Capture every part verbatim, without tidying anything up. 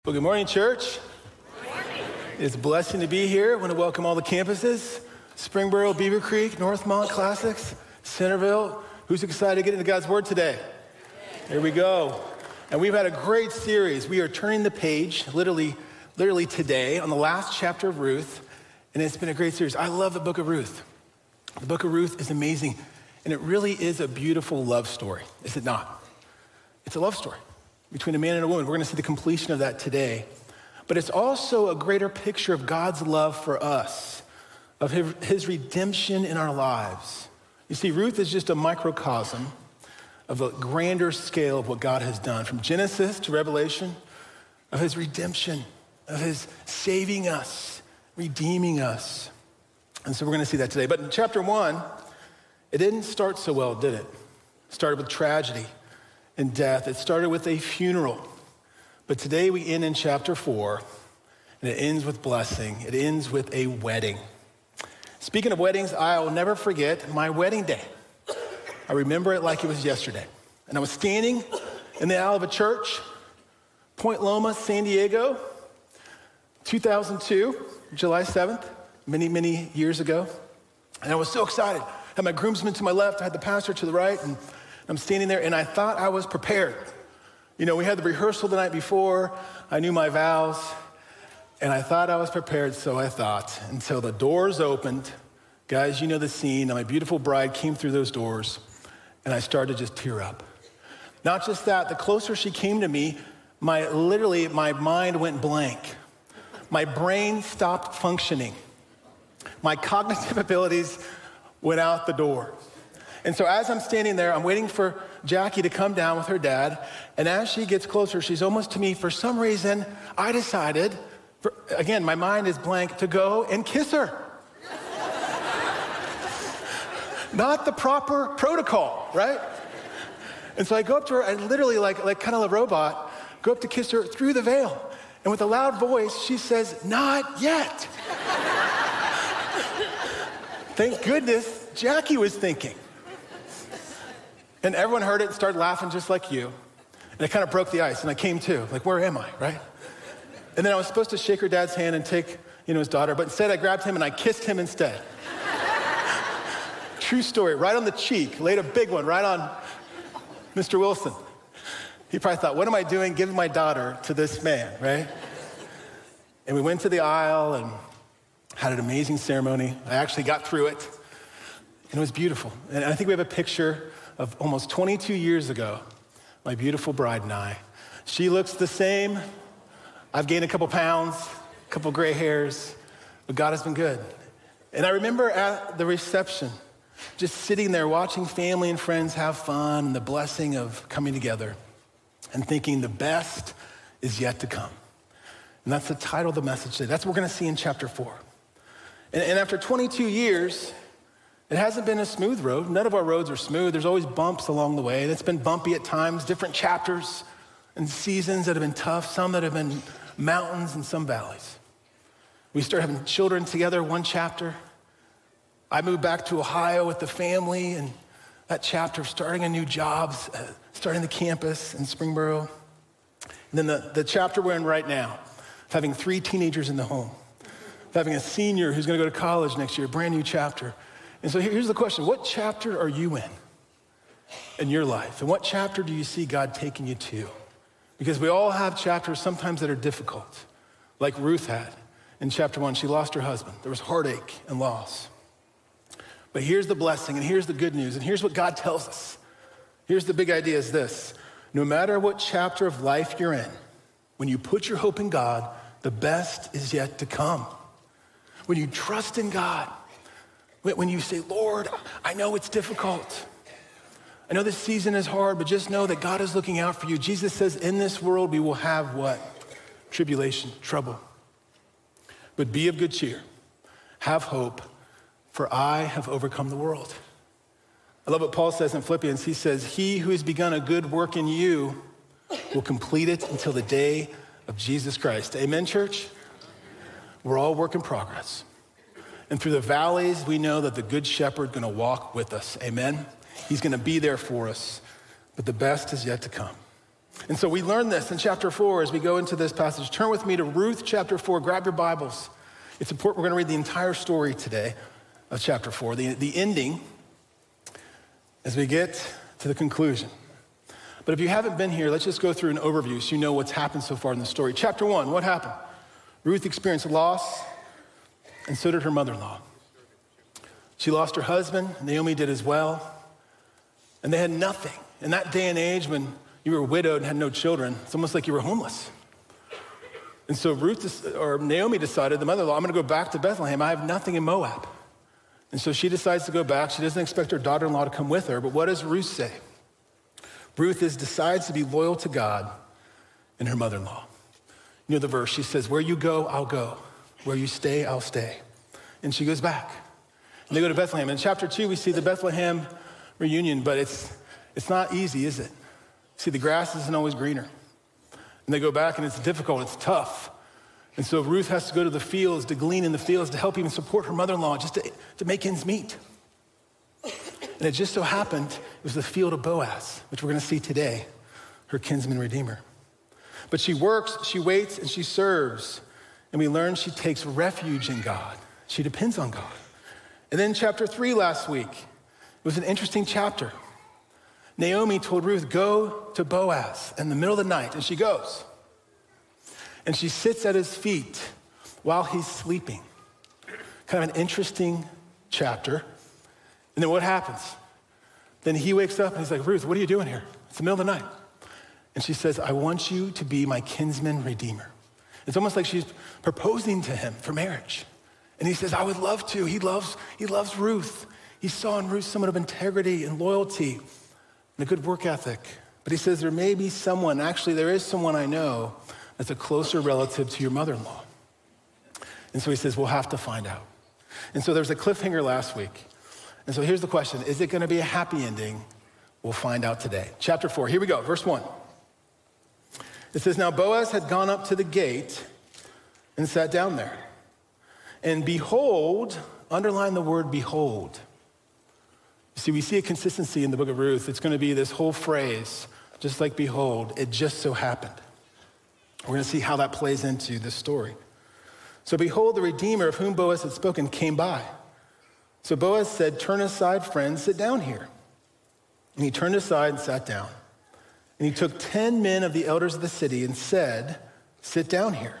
Well, good morning, church. Good morning. It's a blessing to be here. I want to welcome all the campuses, Springboro, Beaver Creek, Northmont Classics, Centerville. Who's excited to get into God's Word today? Here we go. And we've had a great series. We are turning the page, literally, literally today, on the last chapter of Ruth, and it's been a great series. I love the book of Ruth. The book of Ruth is amazing, and it really is a beautiful love story, is it not? It's a love story between a man and a woman. We're going to see the completion of that today. But it's also a greater picture of God's love for us, of his, his redemption in our lives. You see, Ruth is just a microcosm of a grander scale of what God has done, from Genesis to Revelation, of his redemption, of his saving us, redeeming us. And so we're going to see that today. But in chapter one, it didn't start so well, did it? It started with tragedy and death. It started with a funeral. But today we end in chapter four, and it ends with blessing. It ends with a wedding. Speaking of weddings, I'll never forget my wedding day. I remember it like it was yesterday. And I was standing in the aisle of a church, Point Loma, San Diego, two thousand two, July seventh, many, many years ago. And I was so excited. I had my groomsmen to my left, I had the pastor to the right, and I'm standing there, and I thought I was prepared. You know, we had the rehearsal the night before. I knew my vows, and I thought I was prepared, so I thought, until the doors opened. Guys, you know the scene. My beautiful bride came through those doors, and I started to just tear up. Not just that, the closer she came to me, my literally, my mind went blank. My brain stopped functioning. My cognitive abilities went out the door. And so as I'm standing there, I'm waiting for Jackie to come down with her dad. And as she gets closer, she's almost to me. For some reason, I decided, for, again, my mind is blank, to go and kiss her. Not the proper protocol, right? And so I go up to her, and literally, like, like kind of a robot, go up to kiss her through the veil. And with a loud voice, she says, "Not yet." Thank goodness Jackie was thinking. And everyone heard it and started laughing just like you. And it kind of broke the ice, and I came to, like, where am I, right? And then I was supposed to shake her dad's hand and take, you know, his daughter, but instead I grabbed him and I kissed him instead. True story, right on the cheek, laid a big one right on Mister Wilson. He probably thought, what am I doing giving my daughter to this man, right? And we went to the aisle and had an amazing ceremony. I actually got through it, and it was beautiful. And I think we have a picture of almost twenty-two years ago, my beautiful bride and I. She looks the same. I've gained a couple pounds, a couple gray hairs, but God has been good. And I remember at the reception, just sitting there watching family and friends have fun and the blessing of coming together and thinking the best is yet to come. And that's the title of the message today. That's what we're gonna see in chapter four. And, and after twenty-two years, it hasn't been a smooth road. None of our roads are smooth. There's always bumps along the way, and it's been bumpy at times, different chapters and seasons that have been tough, some that have been mountains and some valleys. We started having children together, one chapter. I moved back to Ohio with the family, and that chapter of starting a new job, uh, starting the campus in Springboro. And then the, the chapter we're in right now, of having three teenagers in the home, of having a senior who's gonna go to college next year, a brand new chapter. And so here's the question: what chapter are you in in your life? And what chapter do you see God taking you to? Because we all have chapters sometimes that are difficult, like Ruth had in chapter one. She lost her husband. There was heartache and loss. But here's the blessing, and here's the good news, and here's what God tells us. Here's the big idea is this: no matter what chapter of life you're in, when you put your hope in God, the best is yet to come. When you trust in God, when you say, Lord, I know it's difficult. I know this season is hard, but just know that God is looking out for you. Jesus says, in this world, we will have what? Tribulation, trouble. But be of good cheer. Have hope, for I have overcome the world. I love what Paul says in Philippians. He says, he who has begun a good work in you will complete it until the day of Jesus Christ. Amen, church? We're all work in progress. And through the valleys, we know that the good shepherd is gonna walk with us, amen? He's gonna be there for us, but the best is yet to come. And so we learn this in chapter four as we go into this passage. Turn with me to Ruth chapter four. Grab your Bibles. It's important. We're going to read the entire story today of chapter four, the, the ending, as we get to the conclusion. But if you haven't been here, let's just go through an overview so you know what's happened so far in the story. Chapter one, what happened? Ruth experienced loss, and so did her mother-in-law. She lost her husband. Naomi did as well. And they had nothing. In that day and age when you were widowed and had no children, it's almost like you were homeless. And so Ruth, or Naomi decided, the mother-in-law, I'm gonna go back to Bethlehem. I have nothing in Moab. And so she decides to go back. She doesn't expect her daughter-in-law to come with her, but what does Ruth say? Ruth is, decides to be loyal to God and her mother-in-law. You know the verse, she says, where you go, I'll go. Where you stay, I'll stay. And she goes back. And they go to Bethlehem. In chapter two, we see the Bethlehem reunion, but it's, it's not easy, is it? See, the grass isn't always greener. And they go back and it's difficult, it's tough. And so Ruth has to go to the fields, to glean in the fields, to help even support her mother-in-law, just to, to make ends meet. And it just so happened, it was the field of Boaz, which we're gonna see today, her kinsman redeemer. But she works, she waits, and she serves. And we learn she takes refuge in God. She depends on God. And then chapter three last week, it was an interesting chapter. Naomi told Ruth, go to Boaz in the middle of the night, and she goes. And she sits at his feet while he's sleeping. Kind of an interesting chapter. And then what happens? Then he wakes up and he's like, Ruth, what are you doing here? It's the middle of the night. And she says, I want you to be my kinsman redeemer. It's almost like she's proposing to him for marriage. And he says, I would love to. He loves, he loves Ruth. He saw in Ruth someone of integrity and loyalty and a good work ethic. But he says, there may be someone, actually there is someone I know that's a closer relative to your mother-in-law. And so he says, we'll have to find out. And so there was a cliffhanger last week. And so here's the question, is it gonna be a happy ending? We'll find out today. Chapter four, here we go, verse one. It says, now Boaz had gone up to the gate and sat down there. And behold, underline the word behold. See, we see a consistency in the book of Ruth. It's gonna be this whole phrase, just like behold, it just so happened. We're gonna see how that plays into this story. So behold, the Redeemer of whom Boaz had spoken came by. So Boaz said, turn aside, friend, sit down here. And he turned aside and sat down. And he took ten men of the elders of the city and said, sit down here.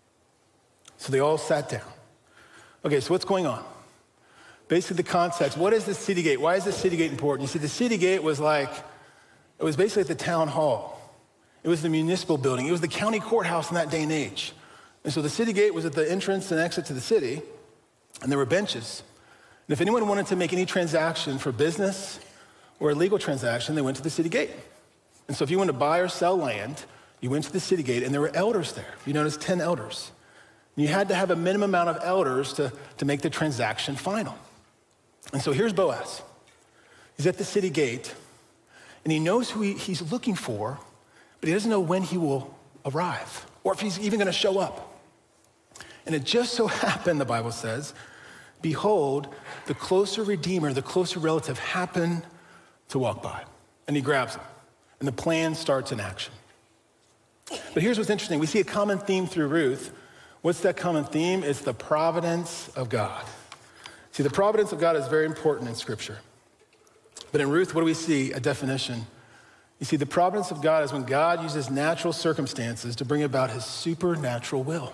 So they all sat down. Okay, so what's going on? Basically the context, what is the city gate? Why is the city gate important? You see, the city gate was like, it was basically the town hall. It was the municipal building. It was the county courthouse in that day and age. And so the city gate was at the entrance and exit to the city, and there were benches. And if anyone wanted to make any transaction for business or a legal transaction, they went to the city gate. And so if you wanted to buy or sell land, you went to the city gate, and there were elders there. You notice ten elders. And you had to have a minimum amount of elders to, to make the transaction final. And so here's Boaz. He's at the city gate, and he knows who he, he's looking for, but he doesn't know when he will arrive or if he's even gonna show up. And it just so happened, the Bible says, behold, the closer redeemer, the closer relative happened to walk by. And he grabs him, and the plan starts in action. But here's what's interesting. We see a common theme through Ruth. What's that common theme? It's the providence of God. See, the providence of God is very important in Scripture. But in Ruth, what do we see? A definition. You see, the providence of God is when God uses natural circumstances to bring about his supernatural will.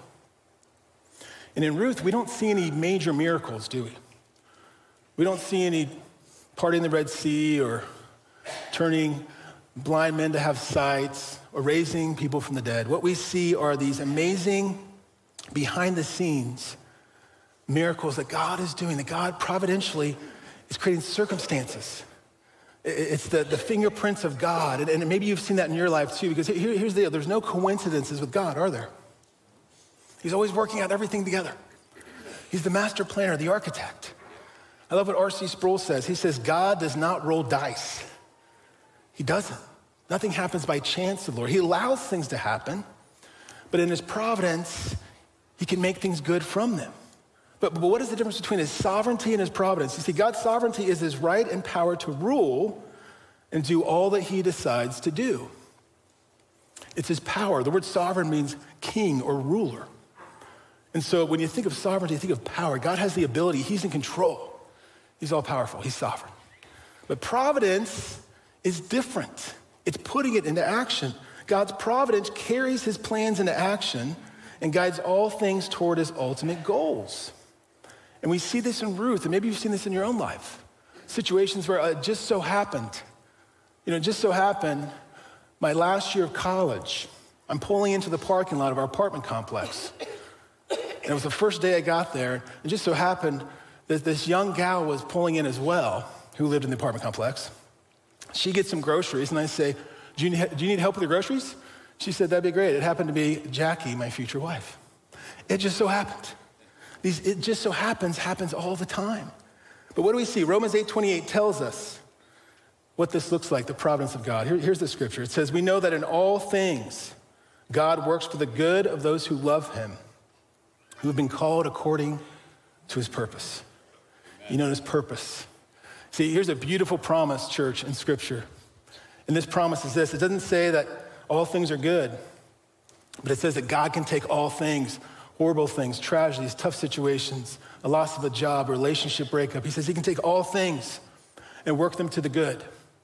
And in Ruth, we don't see any major miracles, do we? We don't see any parting the Red Sea or turning blind men to have sight or raising people from the dead. What we see are these amazing behind the scenes miracles that God is doing, that God providentially is creating circumstances. It's the, the fingerprints of God. And, and maybe you've seen that in your life too, because here, here's the deal. There's no coincidences with God, are there? He's always working out everything together. He's the master planner, the architect. I love what R C Sproul says. He says, God does not roll dice. He doesn't. Nothing happens by chance, the Lord. He allows things to happen, but in his providence, he can make things good from them. But, but what is the difference between his sovereignty and his providence? You see, God's sovereignty is his right and power to rule and do all that he decides to do. It's his power. The word sovereign means king or ruler. And so when you think of sovereignty, you think of power. God has the ability. He's in control. He's all powerful. He's sovereign. But providence is different. It's putting it into action. God's providence carries his plans into action and guides all things toward his ultimate goals. And we see this in Ruth, and maybe you've seen this in your own life. Situations where it just so happened, you know, it just so happened, my last year of college, I'm pulling into the parking lot of our apartment complex. And it was the first day I got there. It just so happened that this young gal was pulling in as well, who lived in the apartment complex. She gets some groceries, and I say, do you need, do you need help with your groceries? She said, that'd be great. It happened to be Jackie, my future wife. It just so happened. These, it just so happens, happens all the time. But what do we see? Romans eight twenty-eight tells us what this looks like, the providence of God. Here, here's the scripture. It says, we know that in all things, God works for the good of those who love him, who have been called according to his purpose. Amen. You know his purpose. See, here's a beautiful promise, church, in scripture. And this promise is this. It doesn't say that all things are good, but it says that God can take all things, horrible things, tragedies, tough situations, a loss of a job, a relationship breakup. He says he can take all things and work them to the good.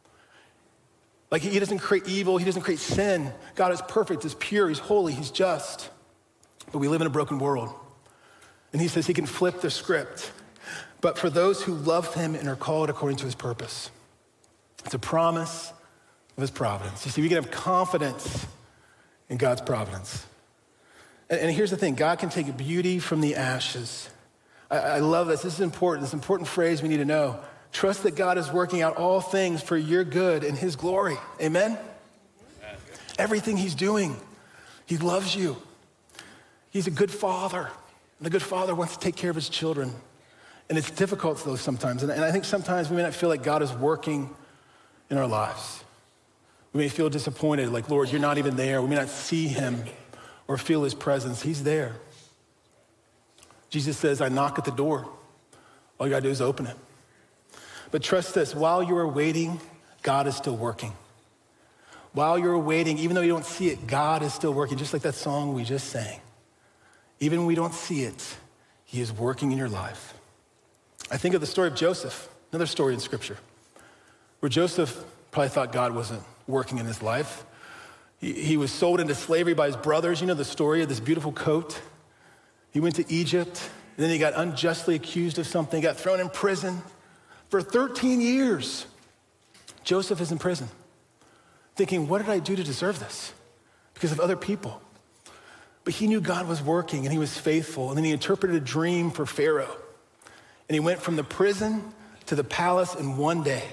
Like he doesn't create evil, he doesn't create sin. God is perfect, he's pure, he's holy, he's just. But we live in a broken world. And he says he can flip the script. But for those who love him and are called according to his purpose. It's a promise of his providence. You see, we can have confidence in God's providence. And, and here's the thing, God can take beauty from the ashes. I, I love this, this is important, this is an important phrase we need to know. Trust that God is working out all things for your good and his glory, amen? Amen. Everything he's doing, he loves you. He's a good father, and a good father wants to take care of his children. And it's difficult though sometimes, and, and I think sometimes we may not feel like God is working in our lives. We may feel disappointed, like, Lord, you're not even there. We may not see him or feel his presence. He's there. Jesus says, I knock at the door. All you gotta do is open it. But trust this, while you are waiting, God is still working. While you're waiting, even though you don't see it, God is still working, just like that song we just sang. Even when we don't see it, he is working in your life. I think of the story of Joseph, another story in scripture, where Joseph probably thought God wasn't working in his life. He, he was sold into slavery by his brothers. You know the story of this beautiful coat. He went to Egypt, and then he got unjustly accused of something, got thrown in prison. For thirteen years, Joseph is in prison, thinking, what did I do to deserve this? Because of other people. But he knew God was working, and he was faithful, and then he interpreted a dream for Pharaoh. And he went from the prison to the palace in one day.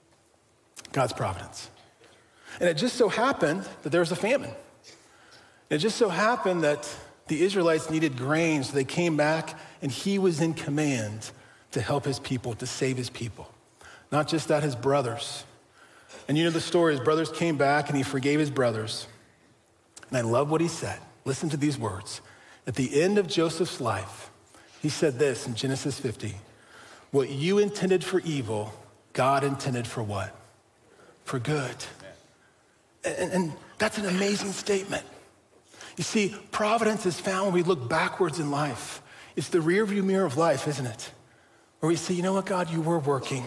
God's providence. And it just so happened that there was a famine. And it just so happened that the Israelites needed grain, so they came back, and he was in command to help his people, to save his people. Not just that, his brothers. And you know the story, his brothers came back, and he forgave his brothers. And I love what he said. Listen to these words. At the end of Joseph's life, he said this in Genesis fifty, what you intended for evil, God intended for what? For good. And, and that's an amazing statement. You see, providence is found when we look backwards in life. It's the rearview mirror of life, isn't it? Where we see, you know what, God, you were working.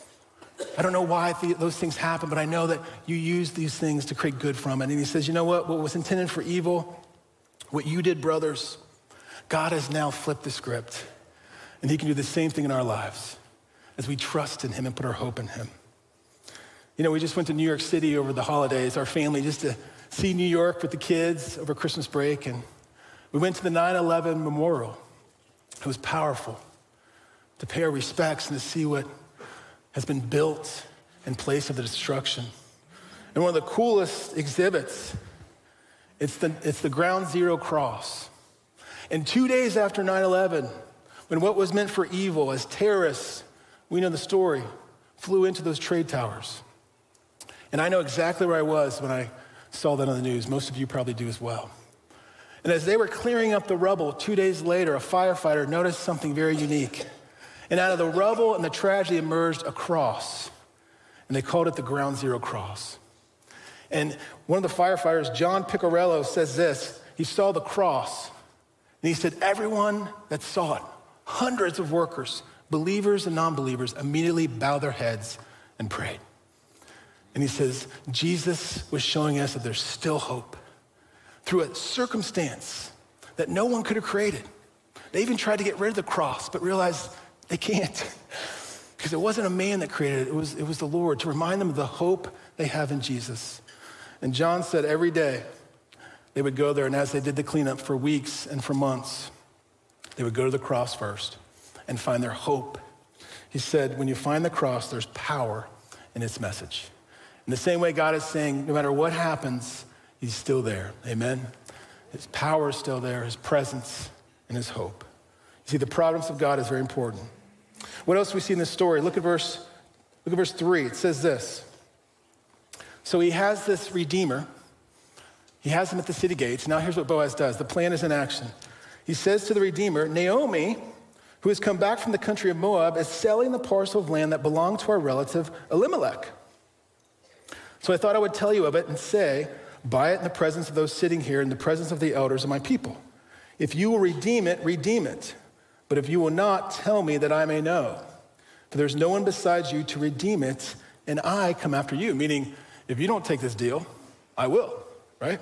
I don't know why th- those things happen, but I know that you used these things to create good from it. And he says, you know what, what was intended for evil, what you did, brothers, God has now flipped the script. And he can do the same thing in our lives as we trust in him and put our hope in him. You know, we just went to New York City over the holidays, our family, just to see New York with the kids over Christmas break. And we went to the nine eleven memorial. It was powerful to pay our respects and to see what has been built in place of the destruction. And one of the coolest exhibits, it's the, it's the Ground Zero Cross. And two days after nine eleven, when what was meant for evil as terrorists, we know the story, flew into those trade towers. And I know exactly where I was when I saw that on the news. Most of you probably do as well. And as they were clearing up the rubble, two days later, a firefighter noticed something very unique. And out of the rubble and the tragedy emerged a cross. And they called it the Ground Zero Cross. And one of the firefighters, John Piccarello, says this. He saw the cross, and he said, everyone that saw it, hundreds of workers, believers and non-believers, immediately bowed their heads and prayed. And he says, Jesus was showing us that there's still hope through a circumstance that no one could have created. They even tried to get rid of the cross, but realized they can't because it wasn't a man that created it. It was, it was the Lord, to remind them of the hope they have in Jesus. And John said every day they would go there, and as they did the cleanup for weeks and for months, they would go to the cross first and find their hope. He said, when you find the cross, there's power in its message. In the same way, God is saying, no matter what happens, he's still there. Amen? His power is still there, his presence, and his hope. You see, the providence of God is very important. What else do we see in this story? Look at verse, look at verse three. It says this. So he has this redeemer. He has him at the city gates. Now here's what Boaz does. The plan is in action. He says to the redeemer, Naomi, who has come back from the country of Moab, is selling the parcel of land that belonged to our relative Elimelech. So I thought I would tell you of it and say, buy it in the presence of those sitting here, in the presence of the elders of my people. If you will redeem it, redeem it. But if you will not, tell me that I may know. For there's no one besides you to redeem it, and I come after you. Meaning, if you don't take this deal, I will, right?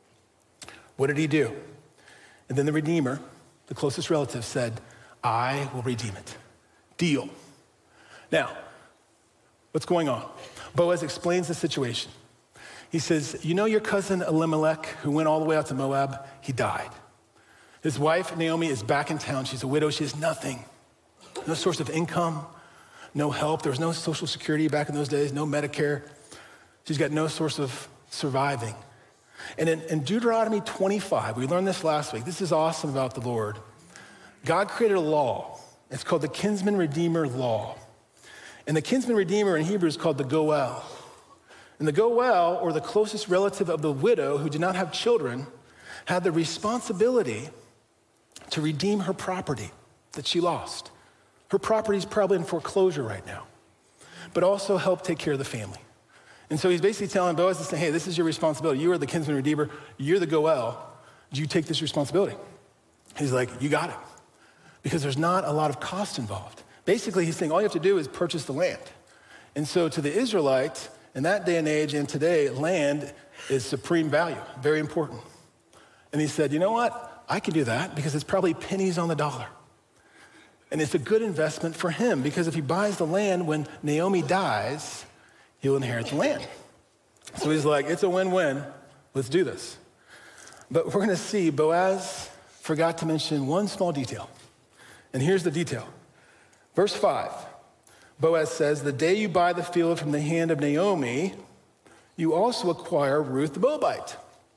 What did he do? And then the redeemer, the closest relative, said, I will redeem it. Deal. Now, what's going on? Boaz explains the situation. He says, you know your cousin Elimelech, who went all the way out to Moab? He died. His wife, Naomi, is back in town. She's a widow. She has nothing. No source of income, no help. There was no Social Security back in those days, no Medicare. She's got no source of surviving. And in, in Deuteronomy twenty-five, we learned this last week. This is awesome about the Lord. God created a law. It's called the Kinsman Redeemer Law. And the Kinsman Redeemer in Hebrew is called the Goel. And the Goel, or the closest relative of the widow who did not have children, had the responsibility to redeem her property that she lost. Her property is probably in foreclosure right now, but also help take care of the family. And so he's basically telling Boaz to say, hey, this is your responsibility. You are the kinsman redeemer. You're the Goel. Do you take this responsibility? He's like, you got it. Because there's not a lot of cost involved. Basically, he's saying all you have to do is purchase the land. And so to the Israelite, in that day and age and today, land is supreme value, very important. And he said, you know what? I can do that because it's probably pennies on the dollar. And it's a good investment for him because if he buys the land when Naomi dies, he'll inherit the land. So he's like, it's a win-win. Let's do this. But we're going to see Boaz forgot to mention one small detail. And here's the detail. Verse five, Boaz says, the day you buy the field from the hand of Naomi, you also acquire Ruth the Moabite,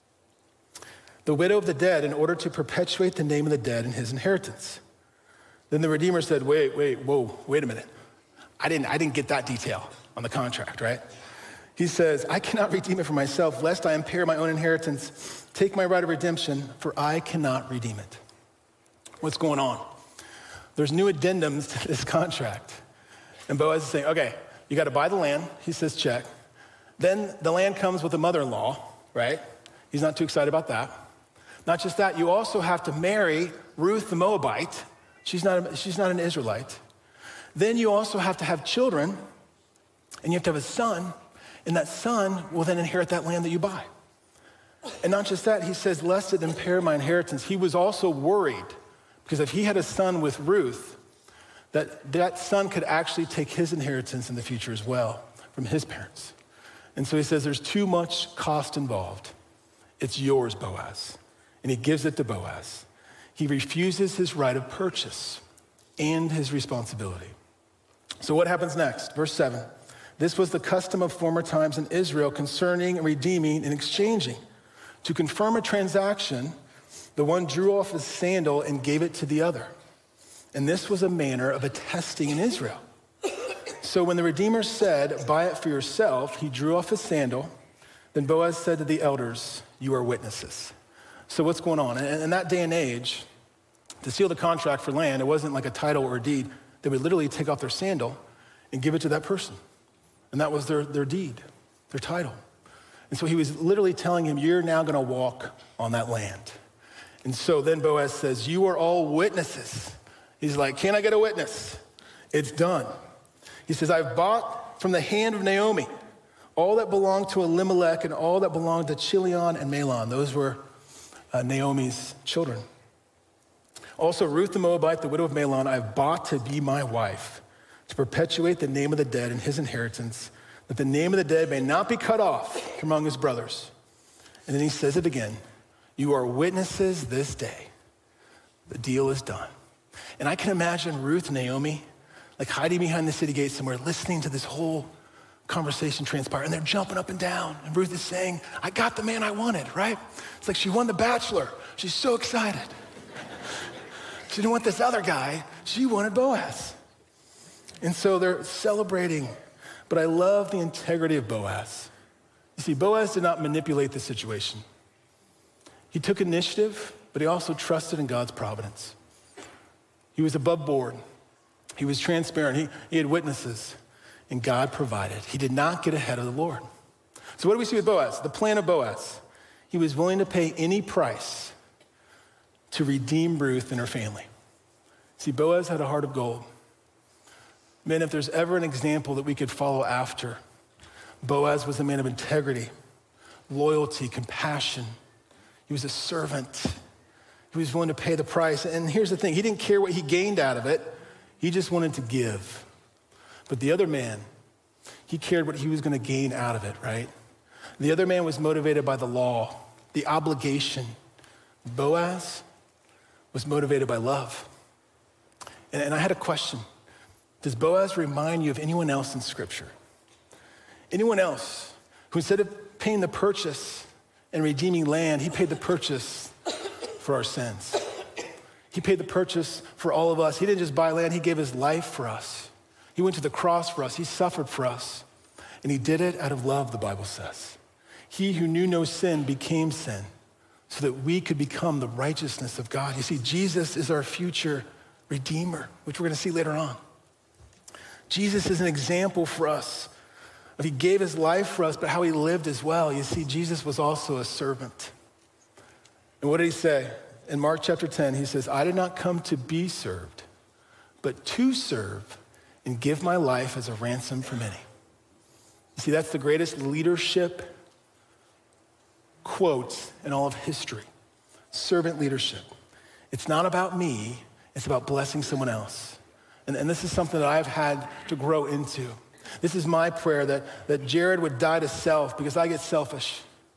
the widow of the dead, in order to perpetuate the name of the dead in his inheritance. Then the Redeemer said, wait, wait, whoa, wait a minute. I didn't, I didn't get that detail on the contract, right? He says, I cannot redeem it for myself, lest I impair my own inheritance. Take my right of redemption, for I cannot redeem it. What's going on? There's new addendums to this contract. And Boaz is saying, okay, you got to buy the land. He says, check. Then the land comes with a mother-in-law, right? He's not too excited about that. Not just that, you also have to marry Ruth the Moabite. She's not, a, she's not an Israelite. Then you also have to have children, and you have to have a son, and that son will then inherit that land that you buy. And not just that, he says, lest it impair my inheritance. He was also worried, because if he had a son with Ruth, that that son could actually take his inheritance in the future as well from his parents. And so he says, there's too much cost involved. It's yours, Boaz. And he gives it to Boaz. He refuses his right of purchase and his responsibility. So what happens next? Verse seven. This was the custom of former times in Israel concerning redeeming and exchanging. To confirm a transaction, the one drew off his sandal and gave it to the other. And this was a manner of attesting in Israel. So when the Redeemer said, buy it for yourself, he drew off his sandal. Then Boaz said to the elders, you are witnesses. So what's going on? In that day and age, to seal the contract for land, it wasn't like a title or a deed. They would literally take off their sandal and give it to that person. And that was their, their deed, their title. And so he was literally telling him, you're now gonna walk on that land. And so then Boaz says, you are all witnesses. He's like, can I get a witness? It's done. He says, I've bought from the hand of Naomi all that belonged to Elimelech and all that belonged to Chilion and Mahlon. Those were uh, Naomi's children. Also, Ruth the Moabite, the widow of Mahlon, I've bought to be my wife, to perpetuate the name of the dead and his inheritance, that the name of the dead may not be cut off from among his brothers. And then he says it again, you are witnesses this day. The deal is done. And I can imagine Ruth and Naomi like hiding behind the city gate somewhere, listening to this whole conversation transpire, and they're jumping up and down. And Ruth is saying, I got the man I wanted, right? It's like she won The Bachelor. She's so excited. She didn't want this other guy. She wanted Boaz. And so they're celebrating. But I love the integrity of Boaz. You see, Boaz did not manipulate the situation. He took initiative, but he also trusted in God's providence. He was above board. He was transparent. He, he had witnesses, and God provided. He did not get ahead of the Lord. So what do we see with Boaz? The plan of Boaz. He was willing to pay any price to redeem Ruth and her family. See, Boaz had a heart of gold. Man, if there's ever an example that we could follow after, Boaz was a man of integrity, loyalty, compassion. He was a servant. He was willing to pay the price. And here's the thing, he didn't care what he gained out of it. He just wanted to give. But the other man, he cared what he was gonna gain out of it, right? The other man was motivated by the law, the obligation. Boaz was motivated by love. And, and I had a question. Does Boaz remind you of anyone else in Scripture? Anyone else who, instead of paying the purchase and redeeming land, he paid the purchase for our sins. He paid the purchase for all of us. He didn't just buy land, he gave his life for us. He went to the cross for us, he suffered for us. And he did it out of love, the Bible says. He who knew no sin became sin so that we could become the righteousness of God. You see, Jesus is our future Redeemer, which we're gonna see later on. Jesus is an example for us of he gave his life for us, but how he lived as well. You see, Jesus was also a servant. And what did he say? In Mark chapter ten, he says, I did not come to be served, but to serve and give my life as a ransom for many. You see, that's the greatest leadership quote in all of history. Servant leadership. It's not about me, it's about blessing someone else. And, and this is something that I've had to grow into. This is my prayer, that, that Jared would die to self, because I get selfish.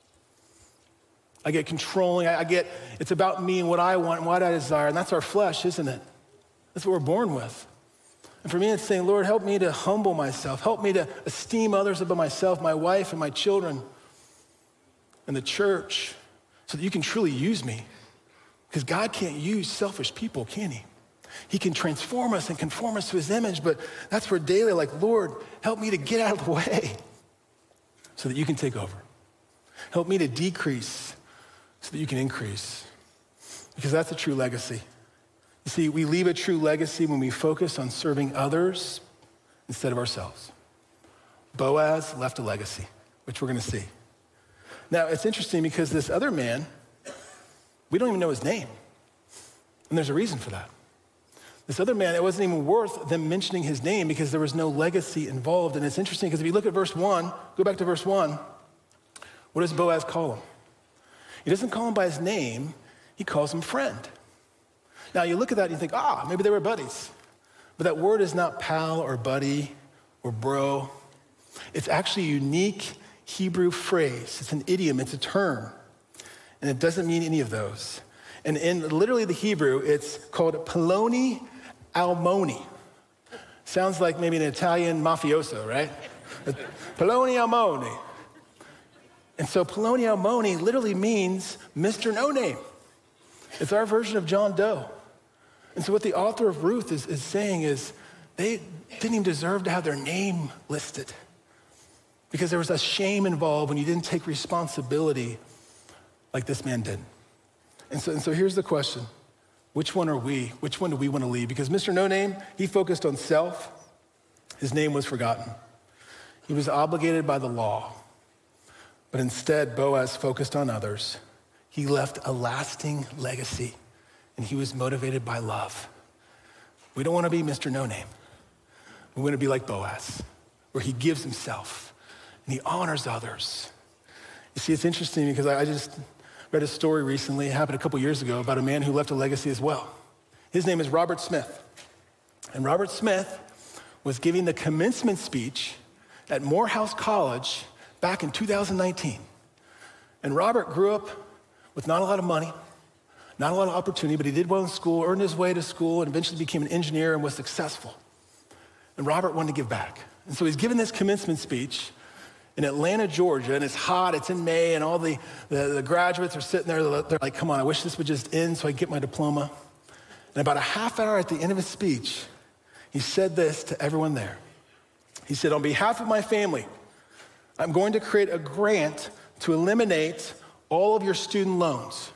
I get controlling, I, I get, it's about me and what I want and what I desire, and that's our flesh, isn't it? That's what we're born with. And for me, it's saying, Lord, help me to humble myself. Help me to esteem others above myself, my wife and my children and the church, so that you can truly use me. Because God can't use selfish people, can he? He can transform us and conform us to his image, but that's where daily, like, Lord, help me to get out of the way so that you can take over. Help me to decrease so that you can increase, because that's a true legacy. You see, we leave a true legacy when we focus on serving others instead of ourselves. Boaz left a legacy, which we're gonna see. Now, it's interesting because this other man, we don't even know his name, and there's a reason for that. This other man, it wasn't even worth them mentioning his name because there was no legacy involved. And it's interesting because if you look at verse one, go back to verse one, what does Boaz call him? He doesn't call him by his name, he calls him friend. Now you look at that and you think, ah, maybe they were buddies. But that word is not pal or buddy or bro. It's actually a unique Hebrew phrase. It's an idiom, it's a term. And it doesn't mean any of those. And in literally the Hebrew, it's called Poloni Almoni. Sounds like maybe an Italian mafioso, right? Poloni Almoni. And so Poloni Almoni literally means Mister No Name. It's our version of John Doe. And so what the author of Ruth is, is saying is they didn't even deserve to have their name listed, because there was a shame involved when you didn't take responsibility like this man did. And so, and so here's the question. Which one are we? Which one do we want to lead? Because Mister No Name, he focused on self. His name was forgotten. He was obligated by the law. But instead, Boaz focused on others. He left a lasting legacy, and he was motivated by love. We don't want to be Mister No Name. We want to be like Boaz, where he gives himself and he honors others. You see, it's interesting because I just read a story recently, it happened a couple years ago, about a man who left a legacy as well. His name is Robert Smith. And Robert Smith was giving the commencement speech at Morehouse College back in two thousand nineteen. And Robert grew up with not a lot of money, not a lot of opportunity, but he did well in school, earned his way to school, and eventually became an engineer and was successful. And Robert wanted to give back. And so he's giving this commencement speech in Atlanta, Georgia, and it's hot, it's in May, and all the, the, the graduates are sitting there, they're like, come on, I wish this would just end so I could get my diploma. And about a half hour at the end of his speech, he said this to everyone there. He said, on behalf of my family, I'm going to create a grant to eliminate all of your student loans.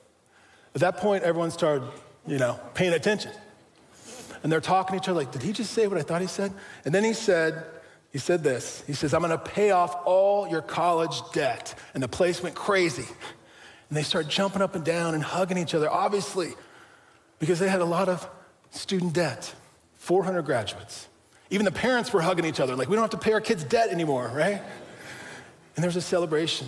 At that point, everyone started, you know, paying attention. And they're talking to each other like, did he just say what I thought he said? And then he said, he said this. He says, I'm gonna pay off all your college debt. And the place went crazy. And they started jumping up and down and hugging each other, obviously, because they had a lot of student debt, four hundred graduates. Even the parents were hugging each other, like, we don't have to pay our kids' debt anymore, right? And there was a celebration.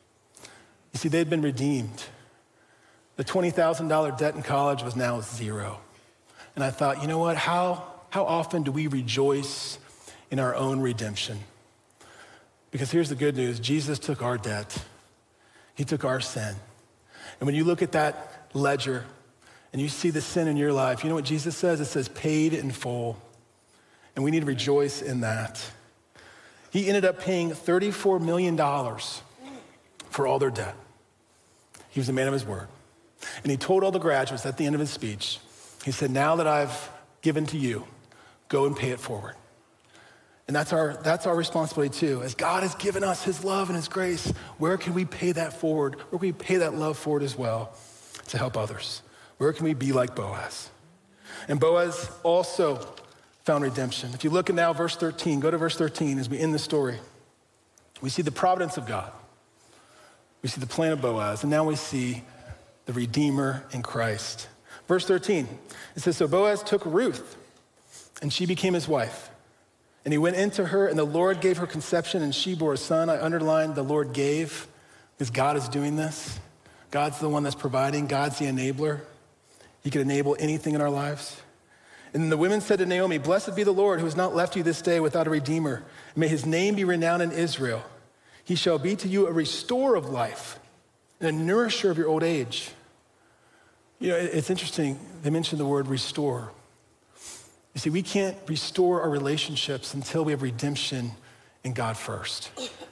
You see, they'd been redeemed. The twenty thousand dollars debt in college was now zero. And I thought, you know what, how, how often do we rejoice in our own redemption? Because here's the good news, Jesus took our debt. He took our sin. And when you look at that ledger and you see the sin in your life, you know what Jesus says? It says paid in full. And we need to rejoice in that. He ended up paying thirty-four million dollars for all their debt. He was a man of his word. And he told all the graduates at the end of his speech, he said, now that I've given to you, go and pay it forward. And that's our, that's our responsibility too. As God has given us his love and his grace, where can we pay that forward? Where can we pay that love forward as well to help others? Where can we be like Boaz? And Boaz also found redemption. If you look at now verse thirteen, go to verse thirteen as we end the story. We see the providence of God. We see the plan of Boaz, and now we see the Redeemer in Christ. Verse thirteen, it says, so Boaz took Ruth, and she became his wife. And he went into her, and the Lord gave her conception, and she bore a son. I underlined the Lord gave, because God is doing this. God's the one that's providing. God's the enabler. He can enable anything in our lives. And then the women said to Naomi, blessed be the Lord who has not left you this day without a redeemer. And may his name be renowned in Israel. He shall be to you a restorer of life and a nourisher of your old age. You know, it's interesting. They mentioned the word restore. You see, we can't restore our relationships until we have redemption in God first.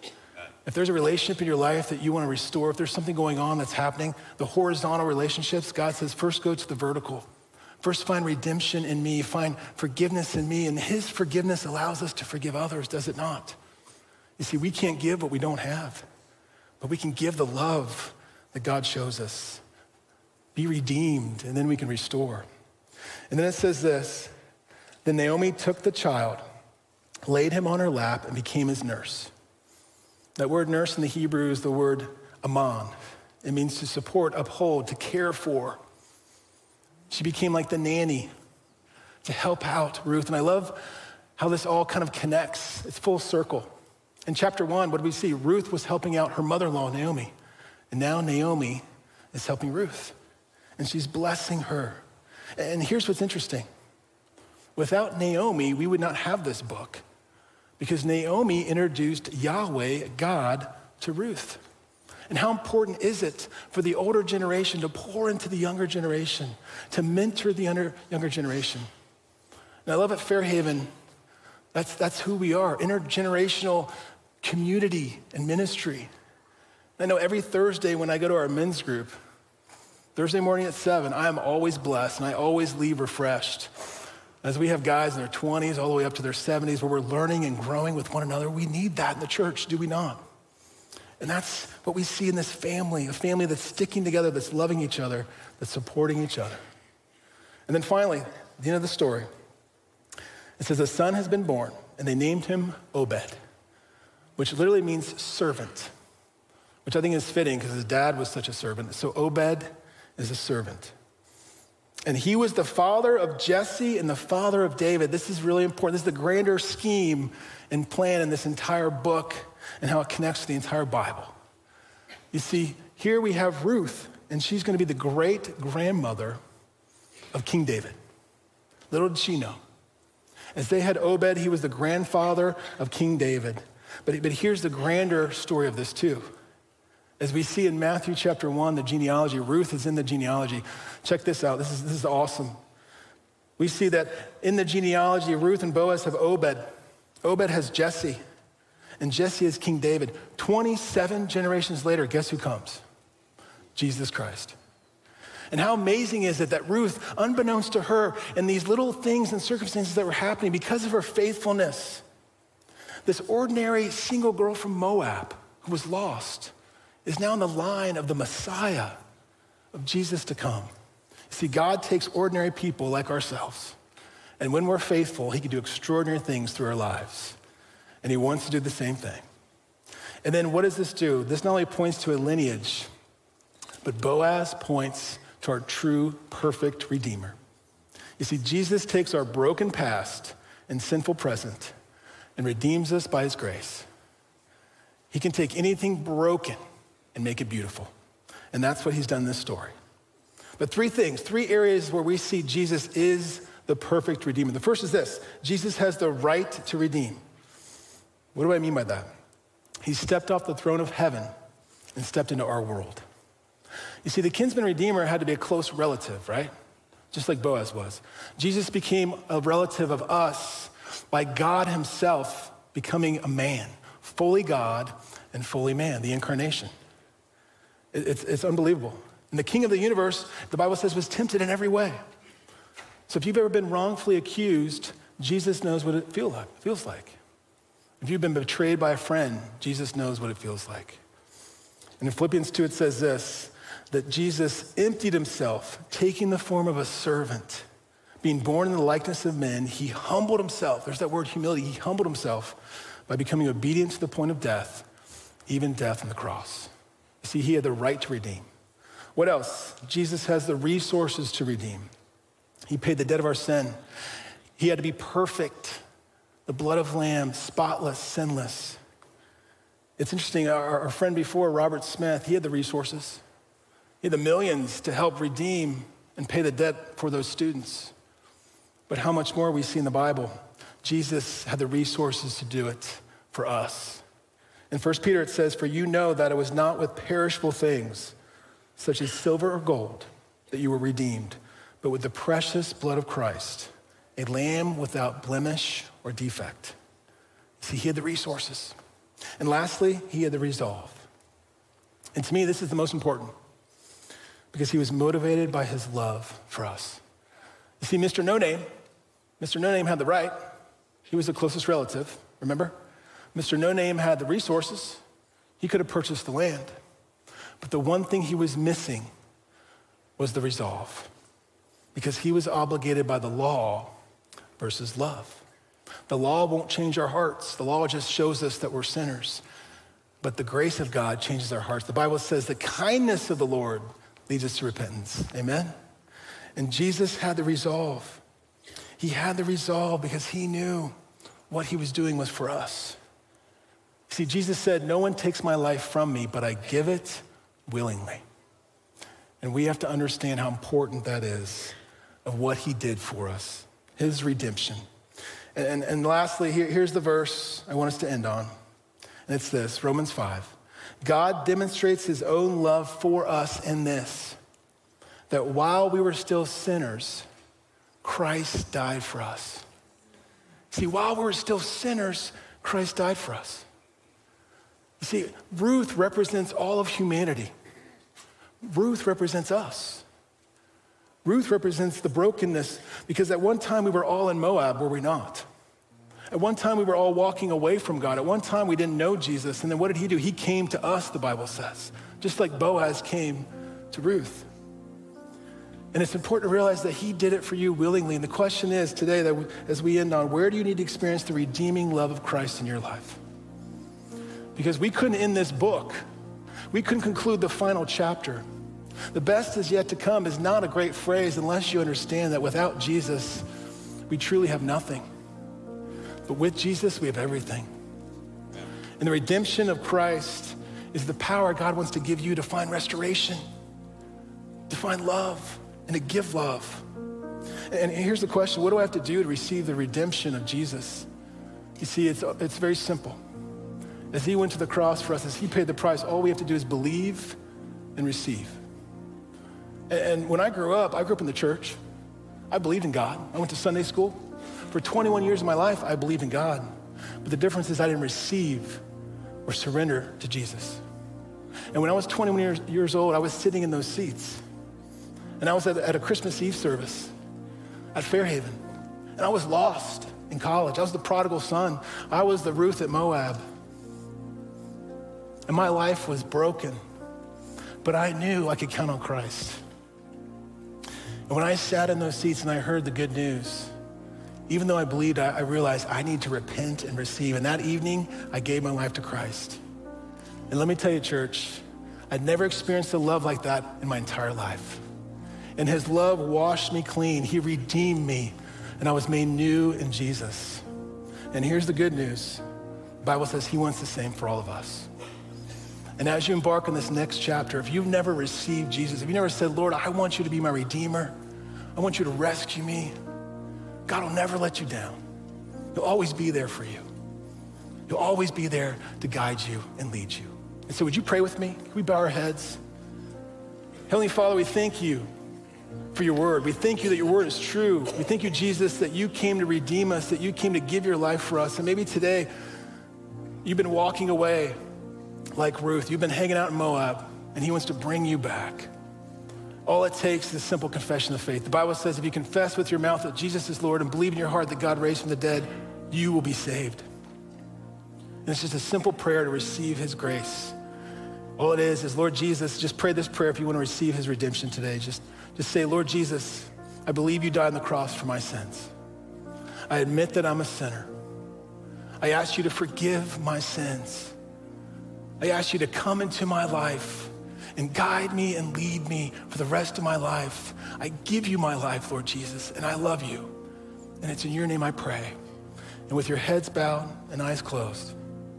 If there's a relationship in your life that you want to restore, if there's something going on that's happening, the horizontal relationships, God says, first go to the vertical. First find redemption in me, find forgiveness in me, and his forgiveness allows us to forgive others, does it not? You see, we can't give what we don't have, but we can give the love that God shows us. Be redeemed, and then we can restore. And then it says this, then Naomi took the child, laid him on her lap, and became his nurse. That word nurse in the Hebrew is the word aman. It means to support, uphold, to care for. She became like the nanny to help out Ruth. And I love how this all kind of connects. It's full circle. In chapter one, what do we see? Ruth was helping out her mother-in-law, Naomi. And now Naomi is helping Ruth. And she's blessing her. And here's what's interesting. Without Naomi, we would not have this book because Naomi introduced Yahweh, God, to Ruth. And how important is it for the older generation to pour into the younger generation, to mentor the younger, younger generation? And I love at Fairhaven, that's, that's who we are, intergenerational community and ministry. I know every Thursday when I go to our men's group, Thursday morning at seven, I am always blessed and I always leave refreshed. As we have guys in their twenties all the way up to their seventies where we're learning and growing with one another, we need that in the church, do we not? And that's what we see in this family, a family that's sticking together, that's loving each other, that's supporting each other. And then finally, at the end of the story, it says a son has been born and they named him Obed, which literally means servant. which I think is fitting because his dad was such a servant. So Obed is a servant. And he was the father of Jesse and the father of David. This is really important. This is the grander scheme and plan in this entire book and how it connects to the entire Bible. You see, here we have Ruth, and she's going to be the great-grandmother of King David. Little did she know. As they had Obed, he was the grandfather of King David. But, but here's the grander story of this too. As we see in Matthew chapter one, the genealogy, Ruth is in the genealogy. Check this out, this is, this is awesome. We see that in the genealogy, Ruth and Boaz have Obed. Obed has Jesse, and Jesse is King David. twenty-seven generations later, guess who comes? Jesus Christ. And how amazing is it that Ruth, unbeknownst to her, and these little things and circumstances that were happening because of her faithfulness, this ordinary single girl from Moab who was lost is now in the line of the Messiah, of Jesus to come. See, God takes ordinary people like ourselves, and when we're faithful, he can do extraordinary things through our lives. And he wants to do the same thing. And then what does this do? This not only points to a lineage, but Boaz points to our true, perfect Redeemer. You see, Jesus takes our broken past and sinful present and redeems us by his grace. He can take anything broken and make it beautiful. And that's what he's done in this story. But three things, three areas where we see Jesus is the perfect Redeemer. The first is this: Jesus has the right to redeem. What do I mean by that? He stepped off the throne of heaven and stepped into our world. You see, the kinsman redeemer had to be a close relative, right? Just like Boaz was. Jesus became a relative of us by God himself becoming a man, fully God and fully man, the incarnation. It's, it's unbelievable. And the king of the universe, the Bible says, was tempted in every way. So if you've ever been wrongfully accused, Jesus knows what it feel like, feels like. If you've been betrayed by a friend, Jesus knows what it feels like. And in Philippians two, it says this, that Jesus emptied himself, taking the form of a servant. Being born in the likeness of men, he humbled himself. There's that word humility. He humbled himself by becoming obedient to the point of death, even death on the cross. You see, he had the right to redeem. What else? Jesus has the resources to redeem. He paid the debt of our sin. He had to be perfect. The blood of lamb, spotless, sinless. It's interesting, our, our friend before, Robert Smith, he had the resources. He had the millions to help redeem and pay the debt for those students. But how much more we see in the Bible? Jesus had the resources to do it for us. In First Peter, it says, "For you know that it was not with perishable things, such as silver or gold, that you were redeemed, but with the precious blood of Christ, a lamb without blemish or defect." See, he had the resources. And lastly, he had the resolve. And to me, this is the most important, because he was motivated by his love for us. You see, Mister No Name, Mister No Name had the right. He was the closest relative, remember? Mister No Name had the resources. He could have purchased the land. But the one thing he was missing was the resolve, because he was obligated by the law versus love. The law won't change our hearts. The law just shows us that we're sinners. But the grace of God changes our hearts. The Bible says the kindness of the Lord leads us to repentance. Amen? And Jesus had the resolve. He had the resolve because he knew what he was doing was for us. See, Jesus said, "No one takes my life from me, but I give it willingly." And we have to understand how important that is of what he did for us, his redemption. And, and, and lastly, here, here's the verse I want us to end on. And it's this, Romans five. God demonstrates his own love for us in this, that while we were still sinners, Christ died for us. See, while we were still sinners, Christ died for us. You see, Ruth represents all of humanity. Ruth represents us. Ruth represents the brokenness, because at one time we were all in Moab, were we not? At one time we were all walking away from God. At one time we didn't know Jesus. And then what did he do? He came to us, the Bible says, just like Boaz came to Ruth. And it's important to realize that he did it for you willingly. And the question is today, that as we end on, where do you need to experience the redeeming love of Christ in your life? Because we couldn't end this book We couldn't conclude the final chapter. The best is yet to come is not a great phrase unless you understand that without Jesus, we truly have nothing. But with Jesus, we have everything. And the redemption of Christ is the power God wants to give you to find restoration, to find love, and to give love. And here's the question: what do I have to do to receive the redemption of Jesus? You see, it's, it's very simple. As he went to the cross for us, as he paid the price, all we have to do is believe and receive. And when I grew up, I grew up in the church. I believed in God. I went to Sunday school. For twenty-one years of my life, I believed in God. But the difference is I didn't receive or surrender to Jesus. And when I was twenty-one years, years old, I was sitting in those seats. And I was at, at a Christmas Eve service at Fairhaven. And I was lost in college. I was the prodigal son. I was the Ruth at Moab. And my life was broken. But I knew I could count on Christ. And when I sat in those seats and I heard the good news, even though I believed, I, I realized I need to repent and receive. And that evening, I gave my life to Christ. And let me tell you, church, I'd never experienced a love like that in my entire life. And his love washed me clean. He redeemed me. And I was made new in Jesus. And here's the good news. The Bible says he wants the same for all of us. And as you embark on this next chapter, if you've never received Jesus, if you never said, Lord, I want you to be my Redeemer, I want you to rescue me, God will never let you down. He'll always be there for you. He'll always be there to guide you and lead you. And so would you pray with me? Can we bow our heads? Heavenly Father, we thank you for your word. We thank you that your word is true. We thank you, Jesus, that you came to redeem us, that you came to give your life for us. And maybe today you've been walking away like Ruth. You've been hanging out in Moab, and he wants to bring you back. All it takes is a simple confession of faith. The Bible says if you confess with your mouth that Jesus is Lord and believe in your heart that God raised from the dead, you will be saved. And it's just a simple prayer to receive his grace. All it is is, Lord Jesus, just pray this prayer if you want to receive his redemption today. Just, just say, Lord Jesus, I believe you died on the cross for my sins. I admit that I'm a sinner. I ask you to forgive my sins. I ask you to come into my life and guide me and lead me for the rest of my life. I give you my life, Lord Jesus, and I love you. And it's in your name I pray. And with your heads bowed and eyes closed,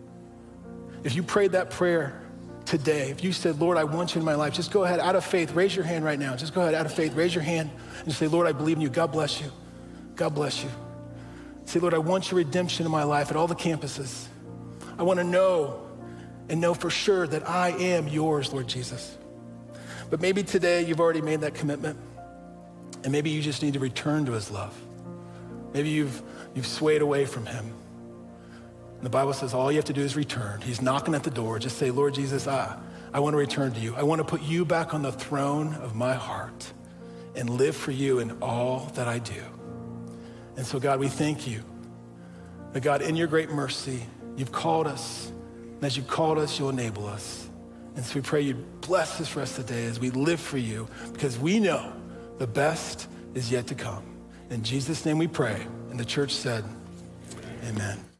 if you prayed that prayer today, if you said, Lord, I want you in my life, just go ahead out of faith, raise your hand right now. Just go ahead out of faith, raise your hand and just say, Lord, I believe in you. God bless you. God bless you. Say, Lord, I want your redemption in my life at all the campuses. I want to know and know for sure that I am yours, Lord Jesus. But maybe today you've already made that commitment, and maybe you just need to return to his love. Maybe you've, you've swayed away from him. And the Bible says all you have to do is return. He's knocking at the door. Just say, Lord Jesus, I, I want to return to you. I want to put you back on the throne of my heart and live for you in all that I do. And so, God, we thank you that, God, in your great mercy, you've called us. And as you've called us, you'll enable us. And so we pray you bless us rest of the day as we live for you, because we know the best is yet to come. In Jesus' name we pray. And the church said, amen.